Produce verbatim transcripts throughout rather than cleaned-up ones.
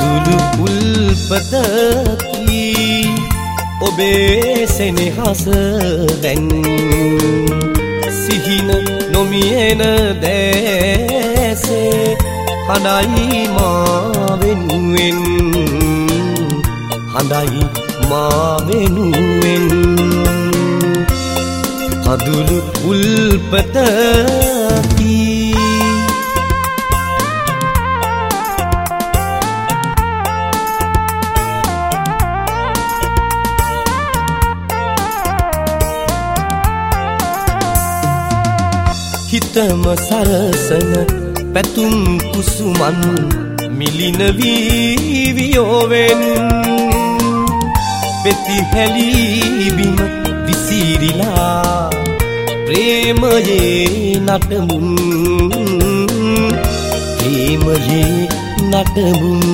කඳුළු උල්පතකි ඔබේ සෙනෙහස දැන් සිහින නොමියෙන දැසේ හඬයි මා වෙනුවෙන් හඬයි මා වෙනුවෙන් කඳුළු උල්පතකි හිතම සරසන පැතුම් කුසුමන් මිලින වී වියෝවෙන් පෙති හැලීබිම විසිරිලා ප්‍රේමයේ නටමුන් ප්‍රේමයේ නටමුන්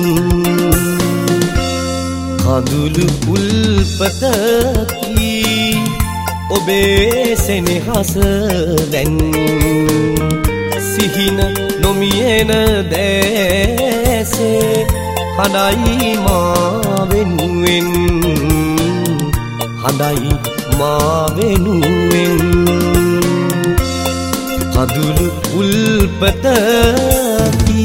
කඳුළු උල්පතකි ඔබේ සෙනෙහස දැන් සිහින නොමියෙන දැසේ හඬයි මා වෙනුවෙන් හඬයි මා වෙනුවෙන් කඳුළු උල්පතකි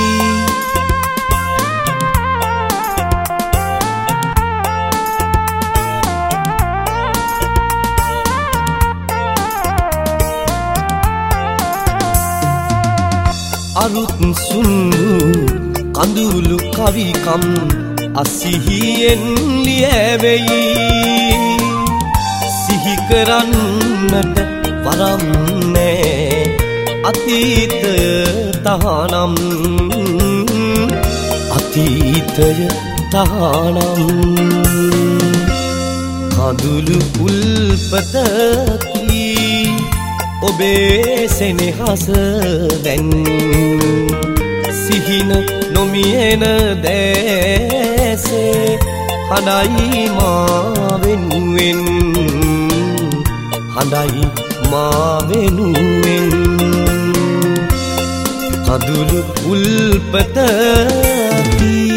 අරුත් සුන්දු කඳුළු කවිකම් අසිහියෙන් ලියැවෙයි සිහි කරන්නට වරම් නෑ අතීතය තහනම් අතීතය තහනම් කඳුළු උල්පතකි ඔබේ සෙනෙහස දැන් සිහින නොමියෙන දැසේ හඬයි මා වෙනුවෙන් හඬයි මා වෙනුවෙන් කඳුළු උල්පතකි